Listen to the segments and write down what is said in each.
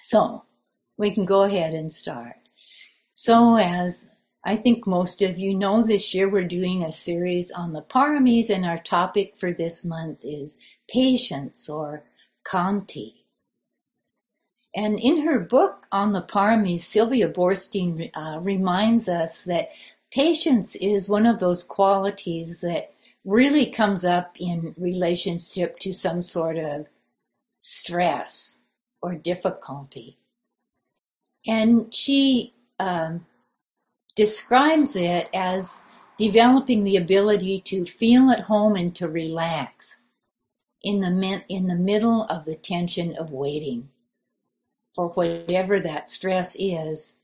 So we can go ahead and start. So as I think most of you know, this year we're doing a series on the paramis, and our topic for this month is patience, or Khanti. And in her book on the paramis, Sylvia Boorstein reminds us that patience is one of those qualities that really comes up in relationship to some sort of stress or difficulty. And she describes it as developing the ability to feel at home and to relax in the middle of the tension of waiting for whatever that stress is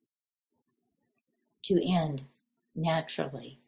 to end naturally.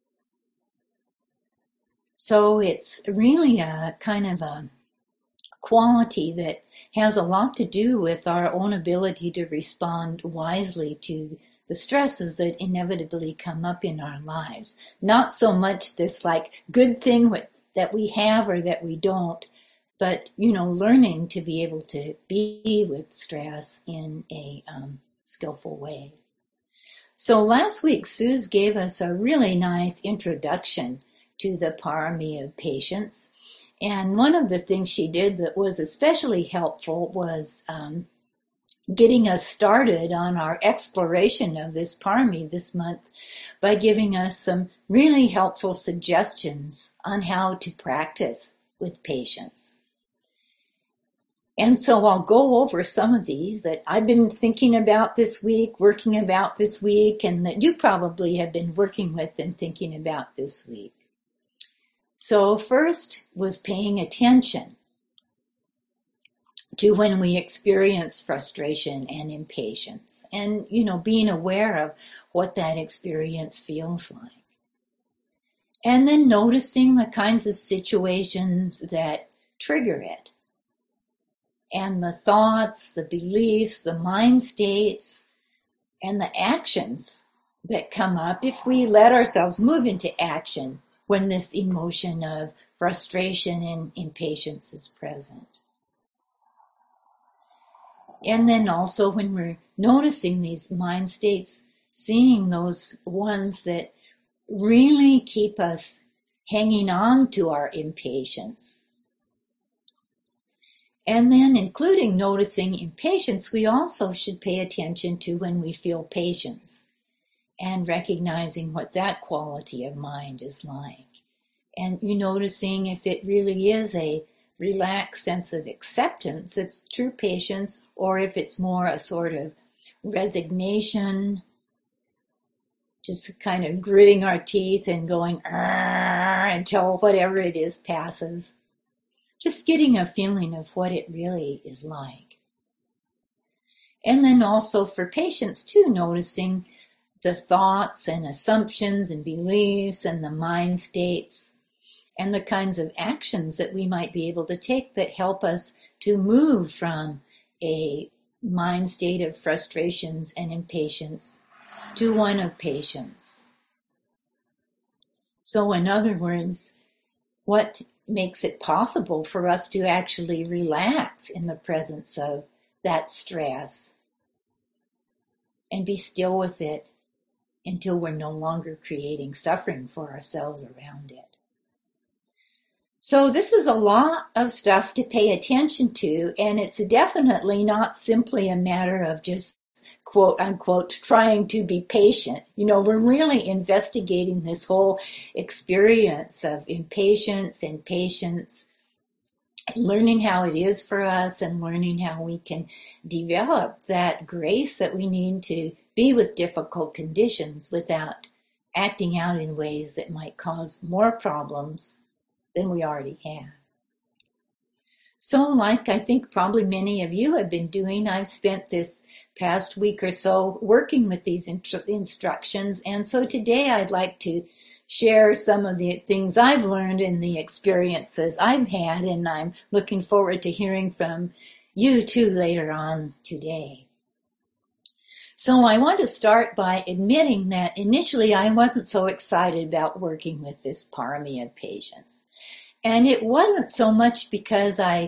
So it's really a kind of a quality that has a lot to do with our own ability to respond wisely to the stresses that inevitably come up in our lives. Not so much this like good thing that we have or that we don't, but learning to be able to be with stress in a skillful way. So last week, Suze gave us a really nice introduction to the parami of patience. And one of the things she did that was especially helpful was getting us started on our exploration of this parami this month by giving us some really helpful suggestions on how to practice with patience. And so I'll go over some of these that I've been thinking about this week, working about this week, and that you probably have been working with and thinking about this week. So first was paying attention to when we experience frustration and impatience, and being aware of what that experience feels like. And then noticing the kinds of situations that trigger it, and the thoughts, the beliefs, the mind states, and the actions that come up if we let ourselves move into action when this emotion of frustration and impatience is present. And then also when we're noticing these mind states, seeing those ones that really keep us hanging on to our impatience. And then including noticing impatience, we also should pay attention to when we feel patience, and recognizing what that quality of mind is like. And you noticing if it really is a relaxed sense of acceptance, it's true patience, or if it's more a sort of resignation, just kind of gritting our teeth and going until whatever it is passes. Just getting a feeling of what it really is like. And then also for patience too, noticing the thoughts and assumptions and beliefs and the mind states and the kinds of actions that we might be able to take that help us to move from a mind state of frustrations and impatience to one of patience. So in other words, what makes it possible for us to actually relax in the presence of that stress and be still with it until we're no longer creating suffering for ourselves around it. So this is a lot of stuff to pay attention to, and it's definitely not simply a matter of just quote unquote trying to be patient. We're really investigating this whole experience of impatience and patience, learning how it is for us and learning how we can develop that grace that we need to be with difficult conditions without acting out in ways that might cause more problems than we already have. So like I think probably many of you have been doing, I've spent this past week or so working with these instructions, and so today I'd like to share some of the things I've learned and the experiences I've had, and I'm looking forward to hearing from you too later on today. So I want to start by admitting that initially I wasn't so excited about working with this parami of patience. And it wasn't so much because I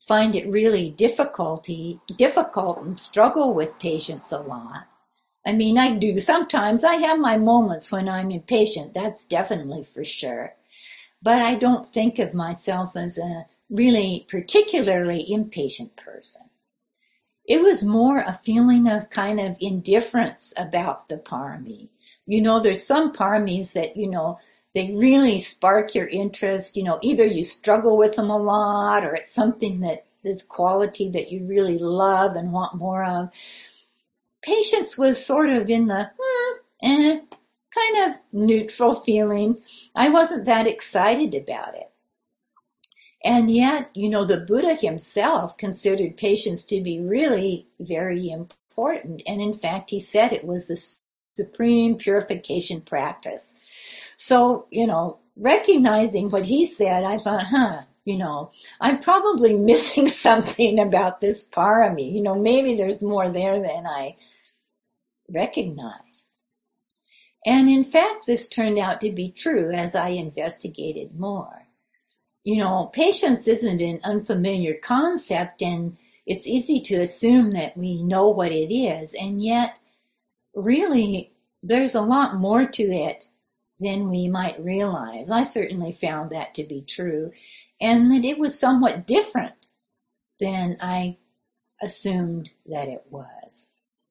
find it really difficult and struggle with patience a lot. I mean, I do. Sometimes I have my moments when I'm impatient. That's definitely for sure. But I don't think of myself as a really particularly impatient person. It was more a feeling of kind of indifference about the parami. There's some paramis that, they really spark your interest. Either you struggle with them a lot or it's something that this quality that you really love and want more of. Patience was sort of in the kind of neutral feeling. I wasn't that excited about it. And yet, the Buddha himself considered patience to be really very important. And in fact, he said it was the supreme purification practice. So, recognizing what he said, I thought, I'm probably missing something about this parami. Maybe there's more there than I recognize. And in fact, this turned out to be true as I investigated more. Patience isn't an unfamiliar concept, and it's easy to assume that we know what it is. And yet, really, there's a lot more to it than we might realize. I certainly found that to be true, and that it was somewhat different than I assumed that it was.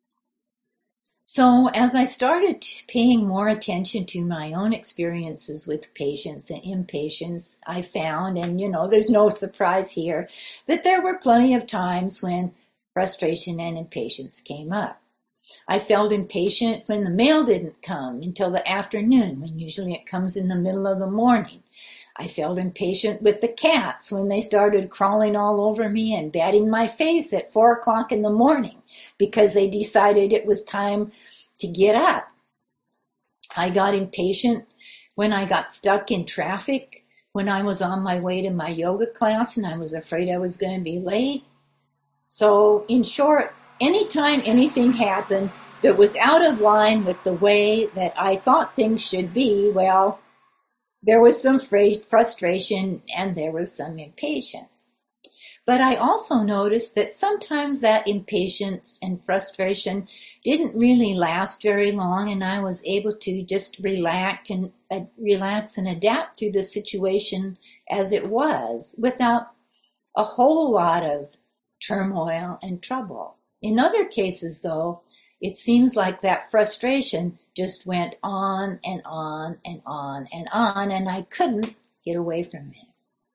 So as I started paying more attention to my own experiences with patience and impatience, I found, and there's no surprise here, that there were plenty of times when frustration and impatience came up. I felt impatient when the mail didn't come until the afternoon, when usually it comes in the middle of the morning. I felt impatient with the cats when they started crawling all over me and batting my face at 4 o'clock in the morning because they decided it was time to get up. I got impatient when I got stuck in traffic, when I was on my way to my yoga class and I was afraid I was going to be late. So in short, anytime anything happened that was out of line with the way that I thought things should be, well, there was some frustration and there was some impatience. But I also noticed that sometimes that impatience and frustration didn't really last very long, and I was able to just relax and adapt to the situation as it was without a whole lot of turmoil and trouble. In other cases, though, it seems like that frustration just went on and on and on and on, and I couldn't get away from it.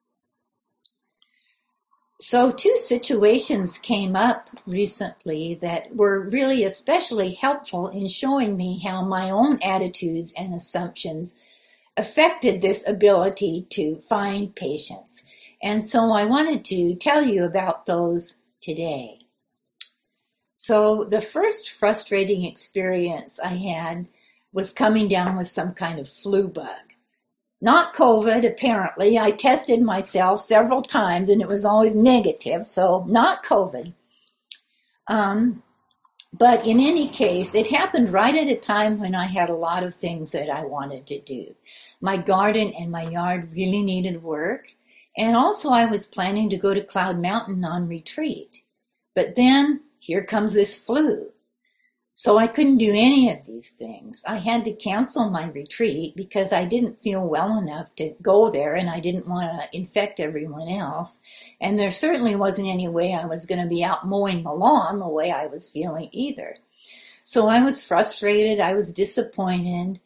So 2 situations came up recently that were really especially helpful in showing me how my own attitudes and assumptions affected this ability to find patience. And so I wanted to tell you about those today. So the first frustrating experience I had was coming down with some kind of flu bug. Not COVID, apparently. I tested myself several times and it was always negative, so not COVID. But in any case, it happened right at a time when I had a lot of things that I wanted to do. My garden and my yard really needed work, and also I was planning to go to Cloud Mountain on retreat. But then here comes this flu. So I couldn't do any of these things. I had to cancel my retreat because I didn't feel well enough to go there and I didn't want to infect everyone else. And there certainly wasn't any way I was going to be out mowing the lawn the way I was feeling either. So I was frustrated. I was disappointed.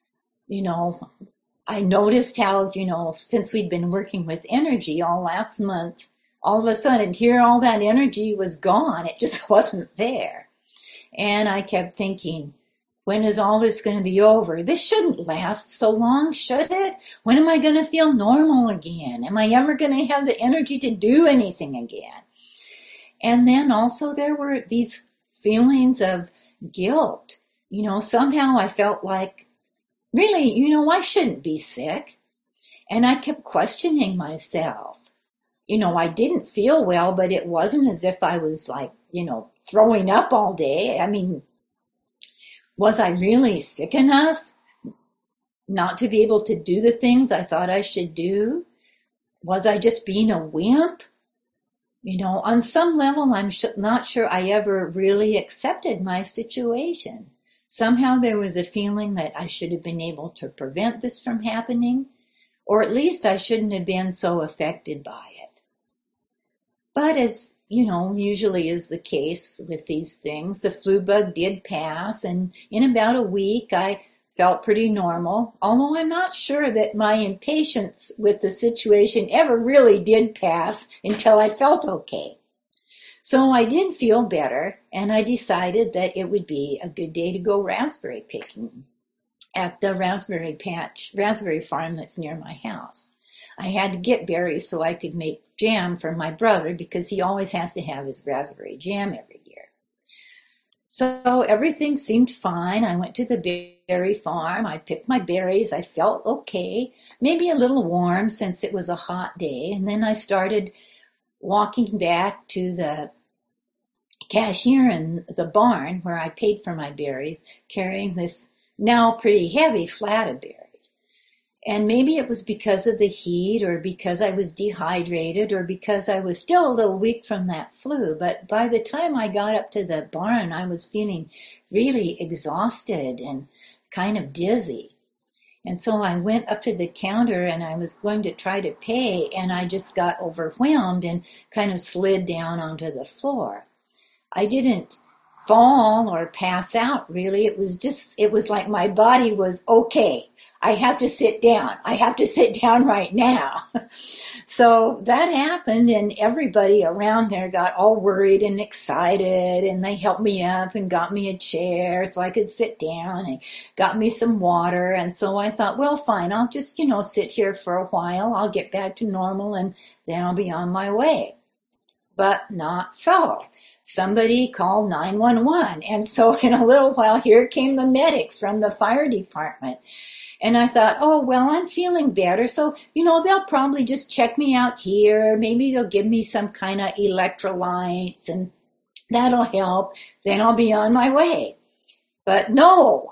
I noticed how, since we'd been working with energy all last month, all of a sudden here all that energy was gone. It just wasn't there. And I kept thinking, when is all this going to be over? This shouldn't last so long, should it? When am I going to feel normal again? Am I ever going to have the energy to do anything again? And then also there were these feelings of guilt. Somehow I felt like, really, I shouldn't be sick. And I kept questioning myself. I didn't feel well, but it wasn't as if I was like, throwing up all day. I mean, was I really sick enough not to be able to do the things I thought I should do? Was I just being a wimp? On some level, I'm not sure I ever really accepted my situation. Somehow there was a feeling that I should have been able to prevent this from happening, or at least I shouldn't have been so affected by it. But as, usually is the case with these things, the flu bug did pass, and in about a week I felt pretty normal, although I'm not sure that my impatience with the situation ever really did pass until I felt okay. So I did feel better, and I decided that it would be a good day to go raspberry picking at the raspberry farm that's near my house. I had to get berries so I could make jam for my brother because he always has to have his raspberry jam every year. So everything seemed fine. I went to the berry farm. I picked my berries. I felt okay, maybe a little warm since it was a hot day. And then I started walking back to the cashier in the barn where I paid for my berries, carrying this now pretty heavy flat of berries. And maybe it was because of the heat or because I was dehydrated or because I was still a little weak from that flu. But by the time I got up to the barn, I was feeling really exhausted and kind of dizzy. And so I went up to the counter and I was going to try to pay, and I just got overwhelmed and kind of slid down onto the floor. I didn't fall or pass out, really. It was like my body was okay. I have to sit down. I have to sit down right now. So that happened, and everybody around there got all worried and excited, and they helped me up and got me a chair so I could sit down and got me some water. And so I thought, well, fine, I'll just, sit here for a while. I'll get back to normal, and then I'll be on my way. But not so. Somebody called 911. And so in a little while, here came the medics from the fire department. And I thought, oh, well, I'm feeling better. So, they'll probably just check me out here. Maybe they'll give me some kind of electrolytes and that'll help. Then I'll be on my way. But no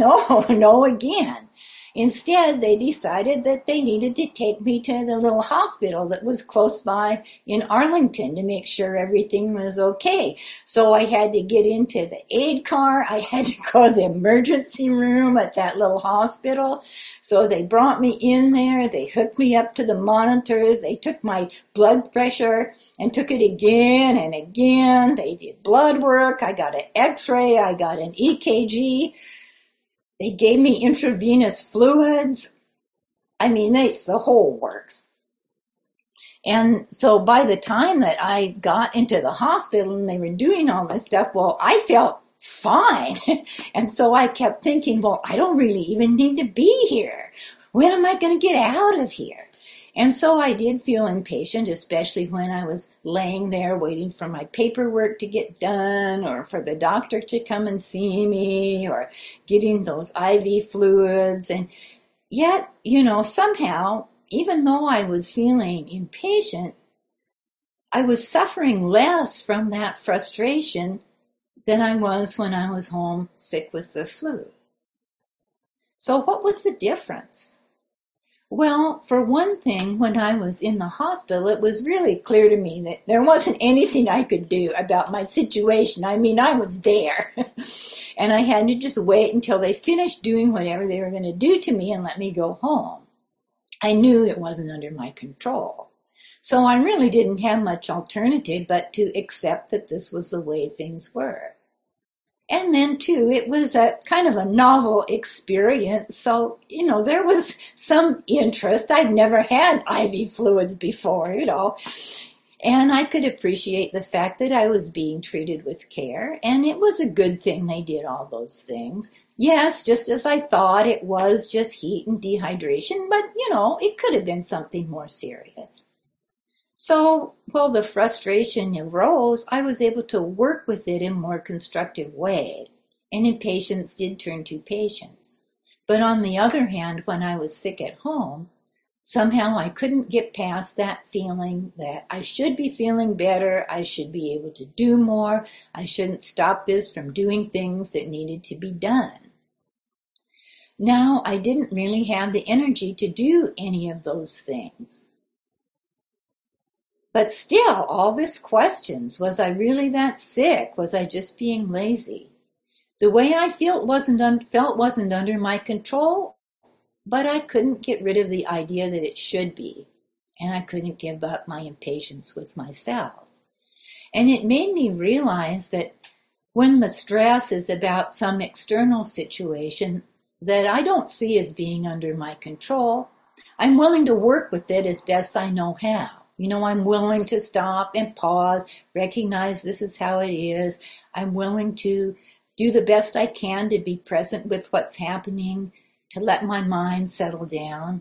again. Instead, they decided that they needed to take me to the little hospital that was close by in Arlington to make sure everything was okay. So I had to get into the aid car. I had to go to the emergency room at that little hospital. So they brought me in there. They hooked me up to the monitors. They took my blood pressure and took it again and again. They did blood work. I got an X-ray. I got an EKG. They gave me intravenous fluids. I mean, it's the whole works. And so by the time that I got into the hospital and they were doing all this stuff, well, I felt fine. And so I kept thinking, well, I don't really even need to be here. When am I going to get out of here? And so I did feel impatient, especially when I was laying there waiting for my paperwork to get done or for the doctor to come and see me or getting those IV fluids. And yet, somehow, even though I was feeling impatient, I was suffering less from that frustration than I was when I was home sick with the flu. So what was the difference? Well, for one thing, when I was in the hospital, it was really clear to me that there wasn't anything I could do about my situation. I mean, I was there. And I had to just wait until they finished doing whatever they were going to do to me and let me go home. I knew it wasn't under my control. So I really didn't have much alternative but to accept that this was the way things were. And then, too, it was a kind of a novel experience. So, there was some interest. I'd never had IV fluids before, And I could appreciate the fact that I was being treated with care. And it was a good thing they did all those things. Yes, just as I thought, it was just heat and dehydration. But, it could have been something more serious. So, while the frustration arose, I was able to work with it in a more constructive way, and impatience did turn to patience. But on the other hand, when I was sick at home, somehow I couldn't get past that feeling that I should be feeling better, I should be able to do more, I shouldn't stop this from doing things that needed to be done. Now, I didn't really have the energy to do any of those things. But still, all this questions, was I really that sick? Was I just being lazy? The way I felt wasn't under my control, but I couldn't get rid of the idea that it should be, and I couldn't give up my impatience with myself. And it made me realize that when the stress is about some external situation that I don't see as being under my control, I'm willing to work with it as best I know how. I'm willing to stop and pause, recognize this is how it is. I'm willing to do the best I can to be present with what's happening, to let my mind settle down.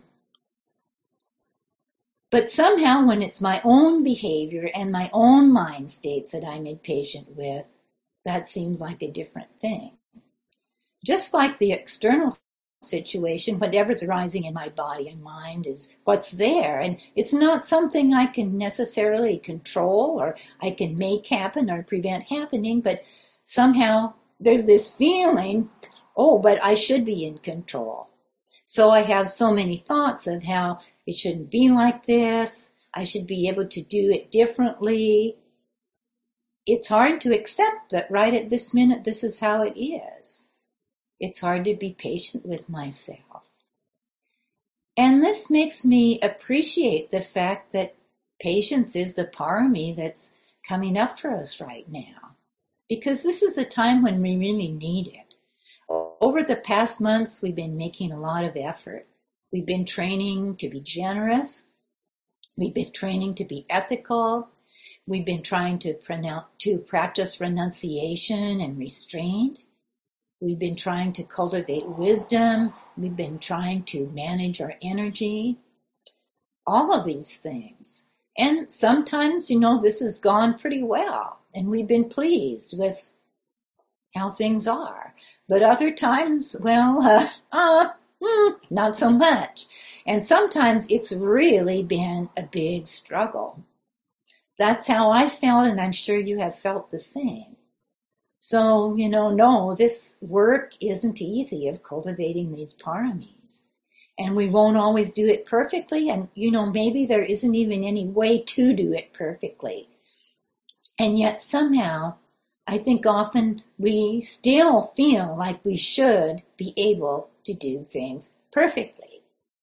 But somehow when it's my own behavior and my own mind states that I'm impatient with, that seems like a different thing. Just like the external situation, whatever's arising in my body and mind is what's there, and it's not something I can necessarily control or I can make happen or prevent happening, but somehow there's this feeling, but I should be in control. So I have so many thoughts of how it shouldn't be like this, I should be able to do it differently. It's hard to accept that right at this minute this is how it is. It's hard to be patient with myself. And this makes me appreciate the fact that patience is the parami that's coming up for us right now. Because this is a time when we really need it. Over the past months, we've been making a lot of effort. We've been training to be generous. We've been training to be ethical. We've been trying to practice renunciation and restraint. We've been trying to cultivate wisdom. We've been trying to manage our energy. All of these things. And sometimes, this has gone pretty well. And we've been pleased with how things are. But other times, not so much. And sometimes it's really been a big struggle. That's how I felt, and I'm sure you have felt the same. So, no, this work isn't easy of cultivating these paramis. And we won't always do it perfectly. And, maybe there isn't even any way to do it perfectly. And yet somehow, I think often we still feel like we should be able to do things perfectly.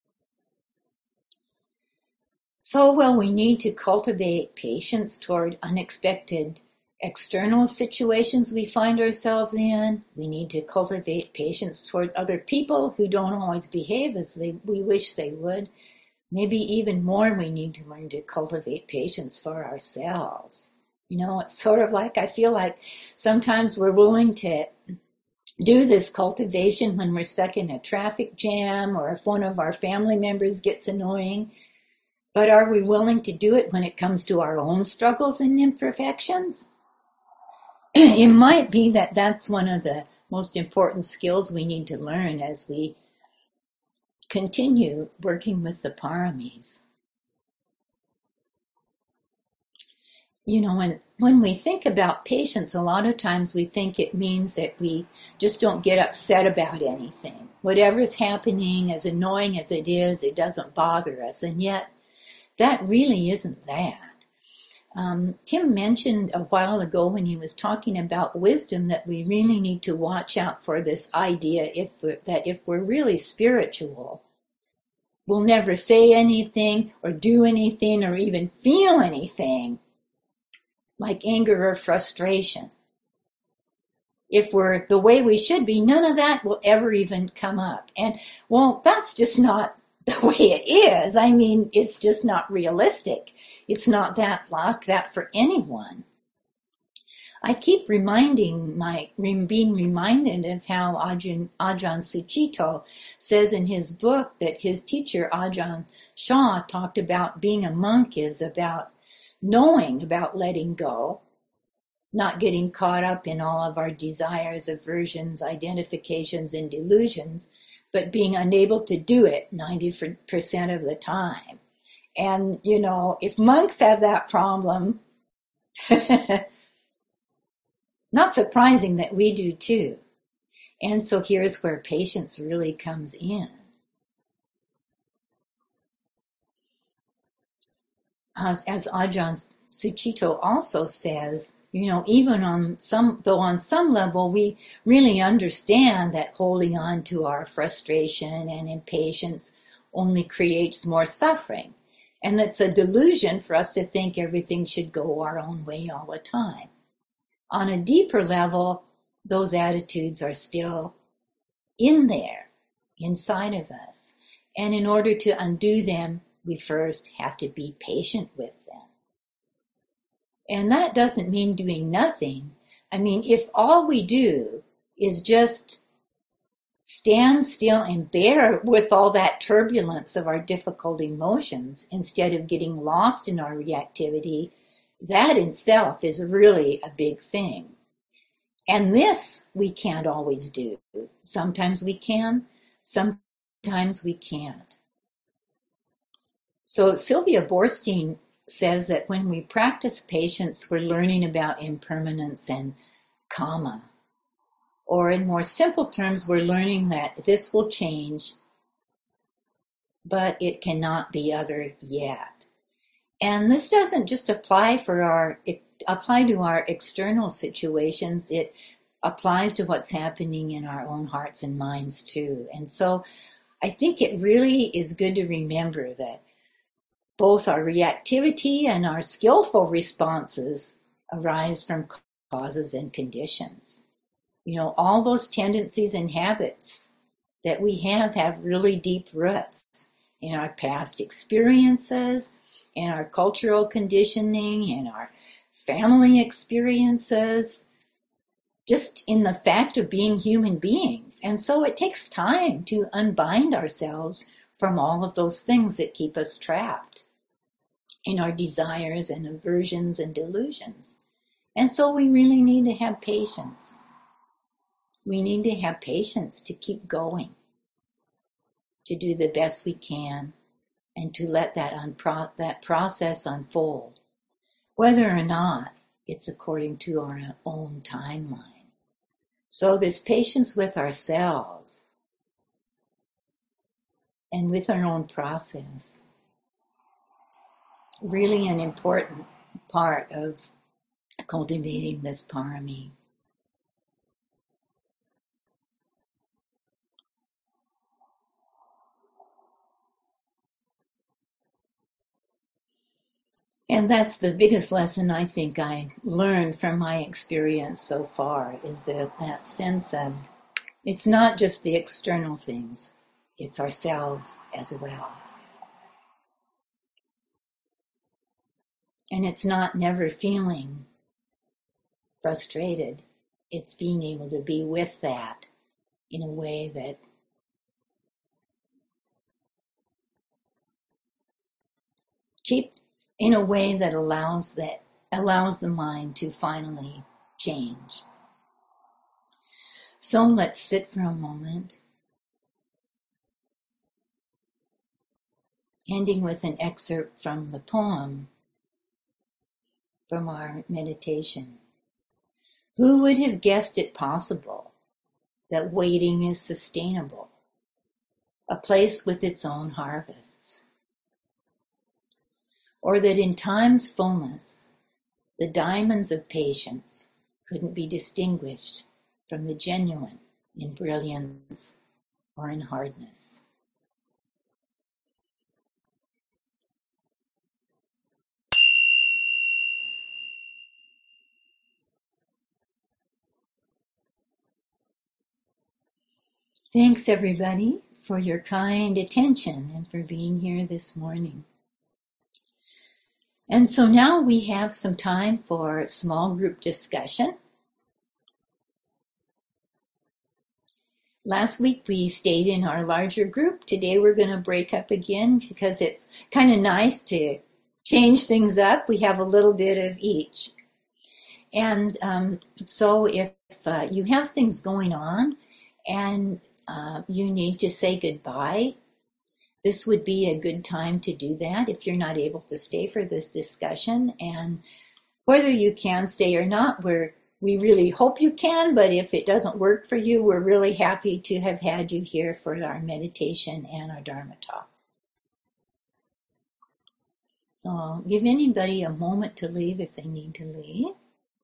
So, we need to cultivate patience toward unexpected external situations we find ourselves in. We need to cultivate patience towards other people who don't always behave as we wish they would. Maybe even more, we need to learn to cultivate patience for ourselves. It's sort of like, I feel like sometimes we're willing to do this cultivation when we're stuck in a traffic jam or if one of our family members gets annoying. But are we willing to do it when it comes to our own struggles and imperfections? It might be that that's one of the most important skills we need to learn as we continue working with the paramis. When we think about patience, a lot of times we think it means that we just don't get upset about anything. Whatever's happening, as annoying as it is, it doesn't bother us. And yet, that really isn't that. Tim mentioned a while ago when he was talking about wisdom that we really need to watch out for this idea that if we're really spiritual, we'll never say anything or do anything or even feel anything like anger or frustration. If we're the way we should be, none of that will ever even come up. And, that's just not the way it is. I mean, it's just not realistic. It's not like that for anyone. I keep being reminded of how Ajahn Sucitto says in his book that his teacher, Ajahn Chah, talked about being a monk is about knowing about letting go, not getting caught up in all of our desires, aversions, identifications, and delusions, but being unable to do it 90% of the time. And, if monks have that problem, not surprising that we do too. And so here's where patience really comes in. as Ajahn Sucitto also says, even on some level, we really understand that holding on to our frustration and impatience only creates more suffering. And that's a delusion for us to think everything should go our own way all the time. On a deeper level, those attitudes are still in there, inside of us. And in order to undo them, we first have to be patient with them. And that doesn't mean doing nothing. I mean, if all we do is just stand still and bear with all that turbulence of our difficult emotions instead of getting lost in our reactivity, that in itself is really a big thing. And this we can't always do. Sometimes we can, sometimes we can't. So Sylvia Boorstein says that when we practice patience, we're learning about impermanence and karma. Or in more simple terms, we're learning that this will change, but it cannot be other yet. And this doesn't just apply to our external situations. It applies to what's happening in our own hearts and minds too. And so I think it really is good to remember that both our reactivity and our skillful responses arise from causes and conditions. All those tendencies and habits that we have really deep roots in our past experiences, in our cultural conditioning, in our family experiences, just in the fact of being human beings. And so it takes time to unbind ourselves from all of those things that keep us trapped in our desires and aversions and delusions. And so we really need to have patience. We need to have patience to keep going, to do the best we can, and to let that process unfold, whether or not it's according to our own timeline. So this patience with ourselves and with our own process, really an important part of cultivating this parami. And that's the biggest lesson I think I learned from my experience so far, is that sense of it's not just the external things, it's ourselves as well. And it's not never feeling frustrated, it's being able to be with that in a way that allows the mind to finally change. So let's sit for a moment, ending with an excerpt from the poem from our meditation. Who would have guessed it possible that waiting is sustainable, a place with its own harvests? Or that in time's fullness, the diamonds of patience couldn't be distinguished from the genuine in brilliance or in hardness. Thanks, everybody, for your kind attention and for being here this morning. And so now we have some time for small group discussion. Last week we stayed in our larger group. Today we're going to break up again because it's kind of nice to change things up. We have a little bit of each. And so if you have things going on and you need to say goodbye, this would be a good time to do that if you're not able to stay for this discussion. And whether you can stay or not, we really hope you can, but if it doesn't work for you, we're really happy to have had you here for our meditation and our Dharma talk. So I'll give anybody a moment to leave if they need to leave.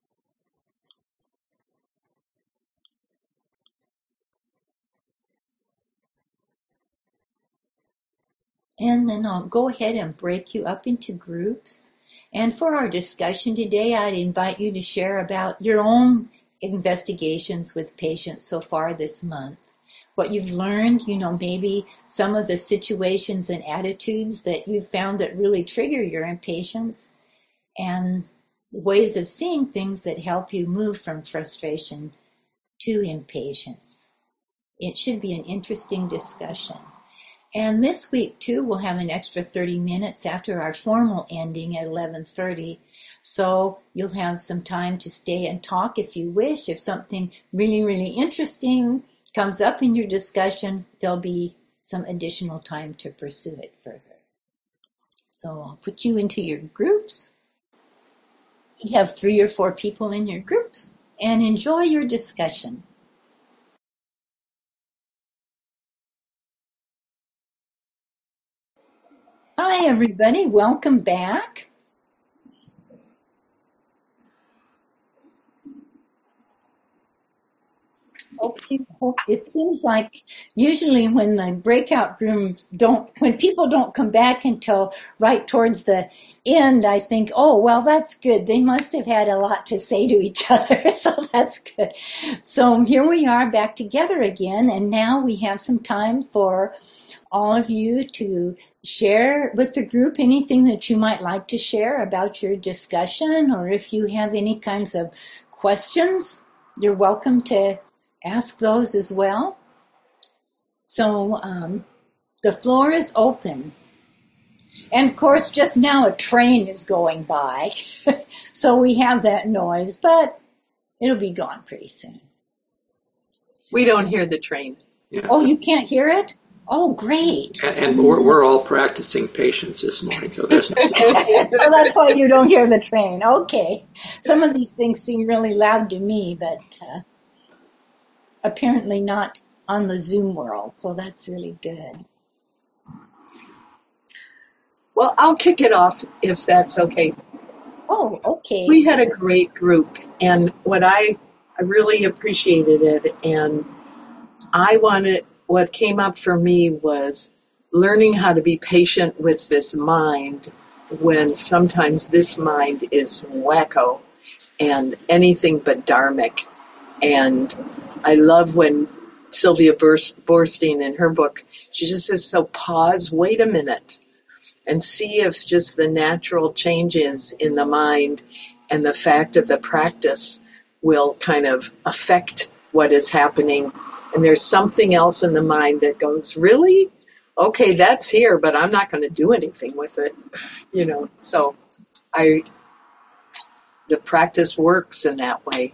And then I'll go ahead and break you up into groups. And for our discussion today, I'd invite you to share about your own investigations with patients so far this month. What you've learned, maybe some of the situations and attitudes that you've found that really trigger your impatience, and ways of seeing things that help you move from frustration to impatience. It should be an interesting discussion. And this week, too, we'll have an extra 30 minutes after our formal ending at 11:30. So you'll have some time to stay and talk if you wish. If something really, really interesting comes up in your discussion, there'll be some additional time to pursue it further. So I'll put you into your groups. You have 3 or 4 people in your groups, and enjoy your discussion. Hi, everybody. Welcome back. It seems like usually when the breakout rooms when people don't come back until right towards the end, I think, oh, well, that's good. They must have had a lot to say to each other, so that's good. So here we are back together again, and now we have some time for all of you to share with the group anything that you might like to share about your discussion, or if you have any kinds of questions, you're welcome to ask those as well. So the floor is open. And of course, just now a train is going by, so we have that noise, but it'll be gone pretty soon. We don't hear the train. Yeah. Oh, you can't hear it? Oh, great. And we're all practicing patience this morning, so there's no So that's why you don't hear the train. Okay. Some of these things seem really loud to me, but apparently not on the Zoom world, so that's really good. Well, I'll kick it off if that's okay. Oh, okay. We had a great group, and I really appreciated it, and what came up for me was learning how to be patient with this mind when sometimes this mind is wacko and anything but dharmic. And I love when Sylvia Boorstein in her book, she just says, so pause, wait a minute, and see if just the natural changes in the mind and the fact of the practice will kind of affect what is happening. And there's something else in the mind that goes, really? Okay, that's here, but I'm not going to do anything with it. So the practice works in that way.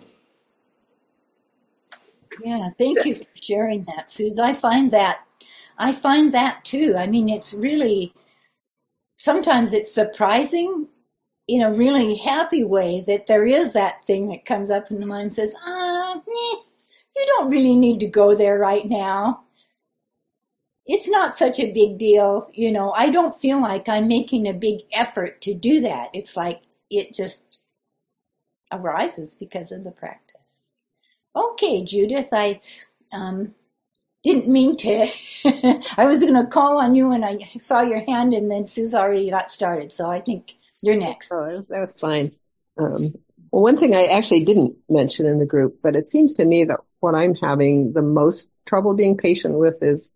Yeah, thank you for sharing that, Suze. I find that too. I mean, it's really, sometimes it's surprising in a really happy way that there is that thing that comes up in the mind and says, you don't really need to go there right now. It's not such a big deal. I don't feel like I'm making a big effort to do that. It's like it just arises because of the practice. Okay, Judith, I didn't mean to. I was going to call on you and I saw your hand, and then Suze already got started. So I think you're next. Oh, that was fine. Well, one thing I actually didn't mention in the group, but it seems to me that what I'm having the most trouble being patient with is,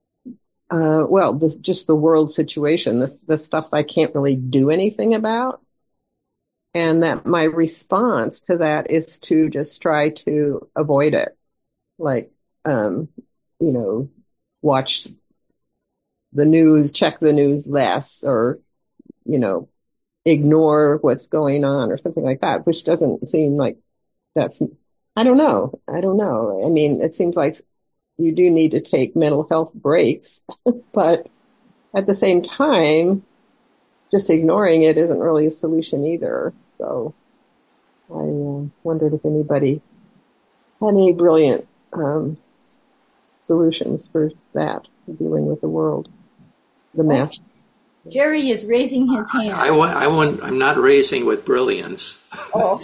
just the world situation, the stuff I can't really do anything about. And that my response to that is to just try to avoid it. Like, watch the news, check the news less, or, ignore what's going on or something like that, which doesn't seem like that's, I don't know. I mean, it seems like you do need to take mental health breaks, but at the same time, just ignoring it isn't really a solution either. So I wondered if anybody had any brilliant solutions for that, dealing with the world, the mess. Jerry is raising his hand. I'm not raising with brilliance. Oh.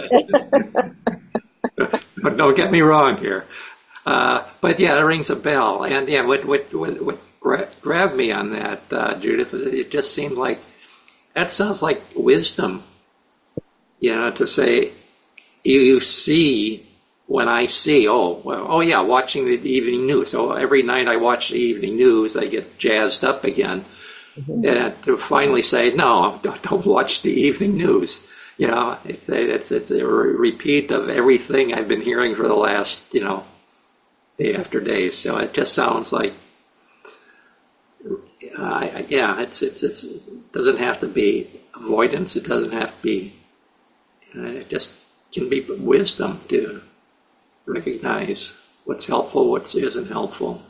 Don't get me wrong here. But yeah, it rings a bell. And yeah, what grabbed me on that, Judith, it just seemed like, that sounds like wisdom, to say, you see when I see, watching the evening news. So every night I watch the evening news, I get jazzed up again. Mm-hmm. And to finally say, no, don't watch the evening news. It's a repeat of everything I've been hearing for the last, day after day. So it just sounds like, it doesn't have to be avoidance. It doesn't have to be, it just can be wisdom to recognize what's helpful, what isn't helpful.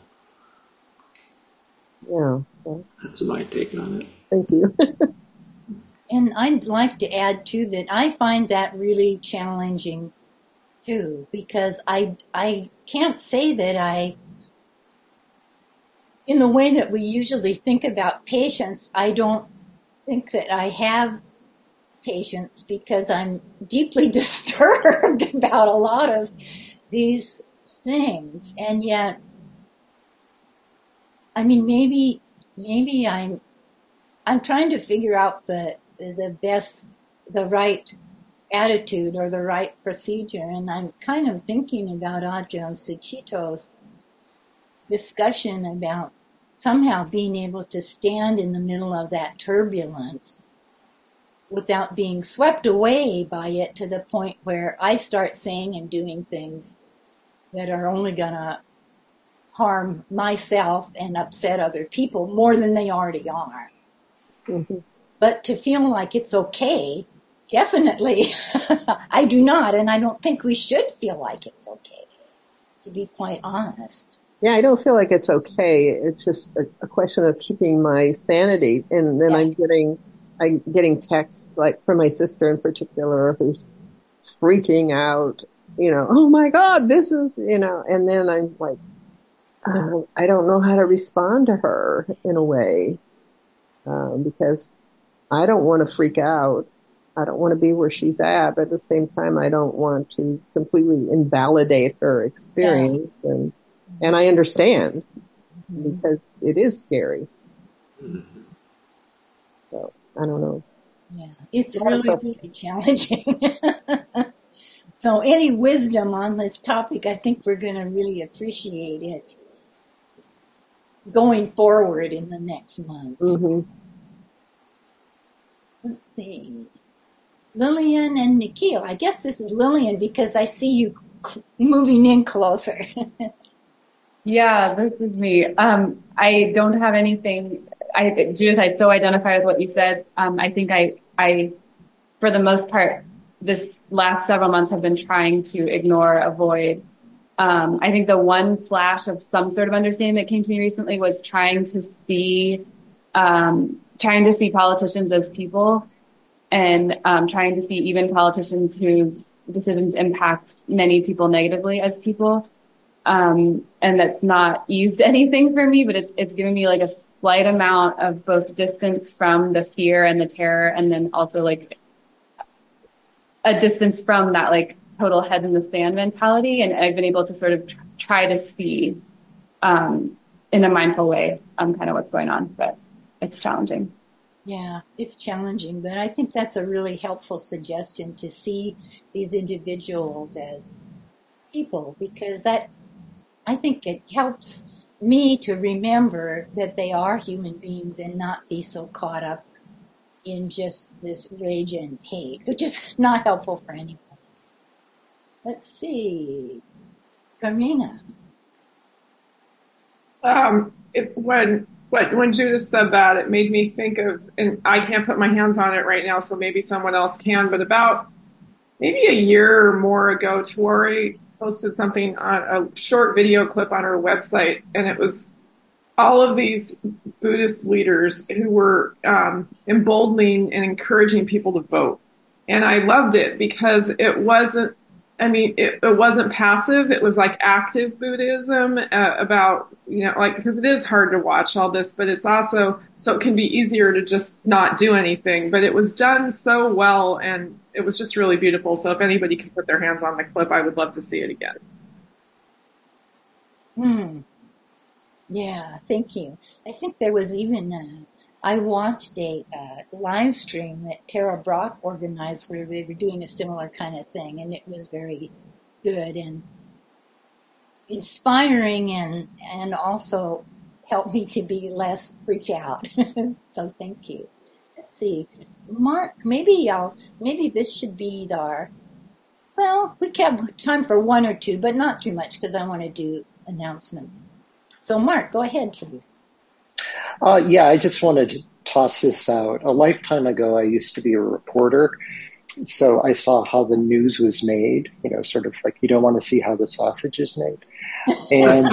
Yeah. That's my take on it. Thank you. And I'd like to add, too, that I find that really challenging, too, because I can't say that in the way that we usually think about patience, I don't think that I have patience because I'm deeply disturbed about a lot of these things. And yet, I mean, maybe I'm trying to figure out the right attitude or the right procedure. And I'm kind of thinking about Ajahn Sucitto's discussion about somehow being able to stand in the middle of that turbulence without being swept away by it to the point where I start saying and doing things that are only going to harm myself and upset other people more than they already are. Mm-hmm. But to feel like it's okay, definitely, I do not, and I don't think we should feel like it's okay, to be quite honest. Yeah, I don't feel like it's okay. It's just a question of keeping my sanity. And then I'm getting texts, like from my sister in particular, who's freaking out, oh my God, this is, and then I'm like, I don't know how to respond to her in a way, because I don't want to freak out. I don't want to be where she's at, but at the same time, I don't want to completely invalidate her experience. Yeah. And I understand because it is scary. So I don't know. Yeah, it's really challenging. So any wisdom on this topic, I think we're going to really appreciate it going forward in the next month. Mm-hmm. Let's see. Lillian and Nikhil. I guess this is Lillian because I see you moving in closer. Yeah, this is me. I don't have anything. Judith, I so identify with what you said. I think I, for the most part, this last several months have been trying to ignore, avoid. I think the one flash of some sort of understanding that came to me recently was trying to see politicians as people, and trying to see even politicians whose decisions impact many people negatively as people. And that's not eased anything for me, but it's given me like a slight amount of both distance from the fear and the terror, and then also like a distance from that like total head in the sand mentality. And I've been able to sort of try to see in a mindful way kind of what's going on, but it's challenging. Yeah, it's challenging, but I think that's a really helpful suggestion to see these individuals as people, because I think it helps me to remember that they are human beings and not be so caught up in just this rage and hate, which is not helpful for anyone. Let's see. Karina. When Judith said that, it made me think of, and I can't put my hands on it right now, so maybe someone else can, but about maybe a year or more ago, Tori posted something on a short video clip on her website, and it was all of these Buddhist leaders who were emboldening and encouraging people to vote. And I loved it because it wasn't I mean, it wasn't passive. It was like active Buddhism about, like, because it is hard to watch all this, but it's also, so it can be easier to just not do anything. But it was done so well, and it was just really beautiful. So if anybody can put their hands on the clip, I would love to see it again. Yeah, thank you. I think there was even I watched a live stream that Tara Brock organized where they were doing a similar kind of thing, and it was very good and inspiring, and also helped me to be less freak out. So thank you. Let's see, Mark. Maybe this should be our. Well, we have time for one or two, but not too much because I want to do announcements. So, Mark, go ahead, please. Yeah, I just wanted to toss this out. A lifetime ago, I used to be a reporter, so I saw how the news was made, sort of like you don't want to see how the sausage is made. And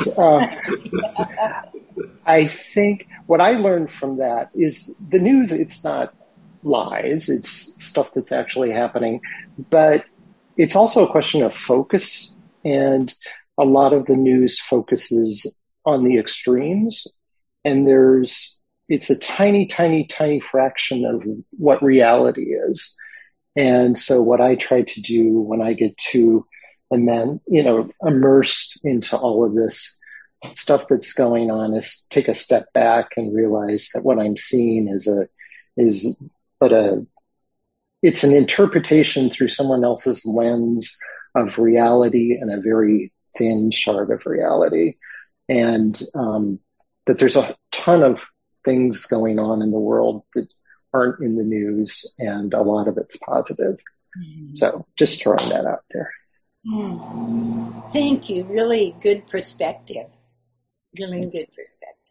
I think what I learned from that is the news, it's not lies, it's stuff that's actually happening, but it's also a question of focus, and a lot of the news focuses on the extremes, and it's a tiny, tiny, tiny fraction of what reality is. And so what I try to do when I get too immersed into all of this stuff that's going on is take a step back and realize that what I'm seeing it's an interpretation through someone else's lens of reality and a very thin shard of reality. And that there's a ton of things going on in the world that aren't in the news, and a lot of it's positive. So just throwing that out there. Thank you. Really good perspective. Really good perspective.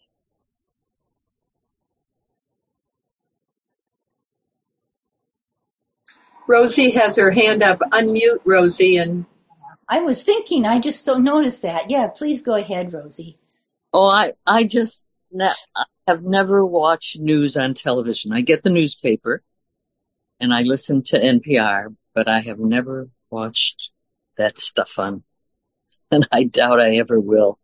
Rosie has her hand up. Unmute, Rosie. And I was thinking, I just don't notice that. Yeah, please go ahead, Rosie. Oh, I have never watched news on television. I get the newspaper and I listen to NPR, but I have never watched that stuff on, and I doubt I ever will.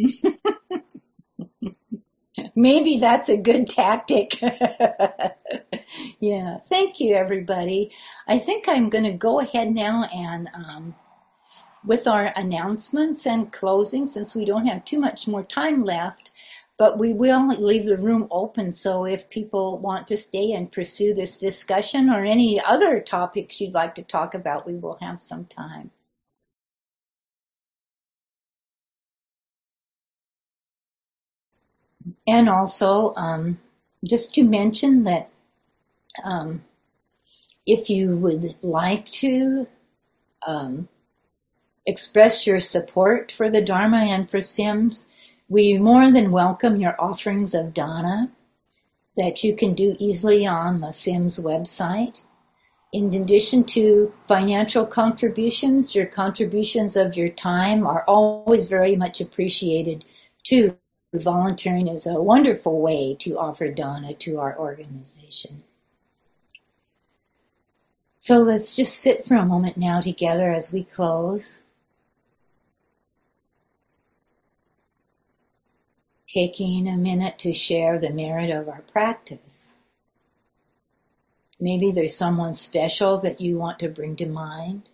Maybe that's a good tactic. Yeah, thank you, everybody. I think I'm going to go ahead now and with our announcements and closing, since we don't have too much more time left, but we will leave the room open. So if people want to stay and pursue this discussion or any other topics you'd like to talk about, we will have some time. And also, just to mention that if you would like to express your support for the Dharma and for Sims, we more than welcome your offerings of dana that you can do easily on the Sims website. In addition to financial contributions, your contributions of your time are always very much appreciated too. Volunteering is a wonderful way to offer dana to our organization. So let's just sit for a moment now together as we close. Taking a minute to share the merit of our practice. Maybe there's someone special that you want to bring to mind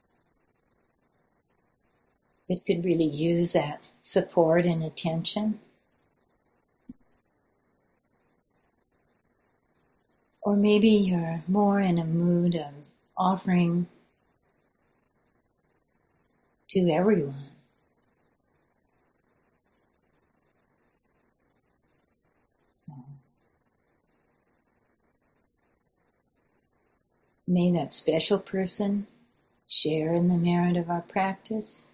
that could really use that support and attention. Or maybe you're more in a mood of offering to everyone. So, may that special person share in the merit of our practice,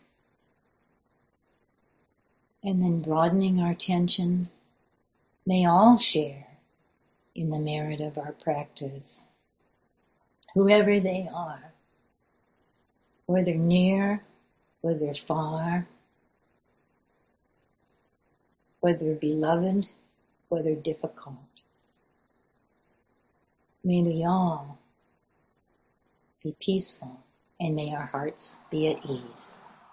and then broadening our attention, may all share in the merit of our practice, whoever they are, whether near, whether far, whether beloved, whether difficult. May we all be peaceful and may our hearts be at ease.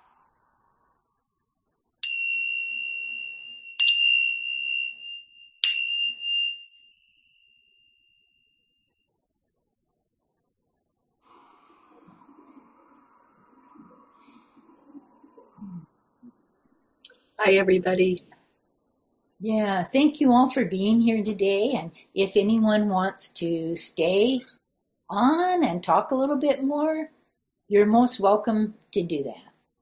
Bye, everybody. Yeah, thank you all for being here today. And if anyone wants to stay on and talk a little bit more, you're most welcome to do that.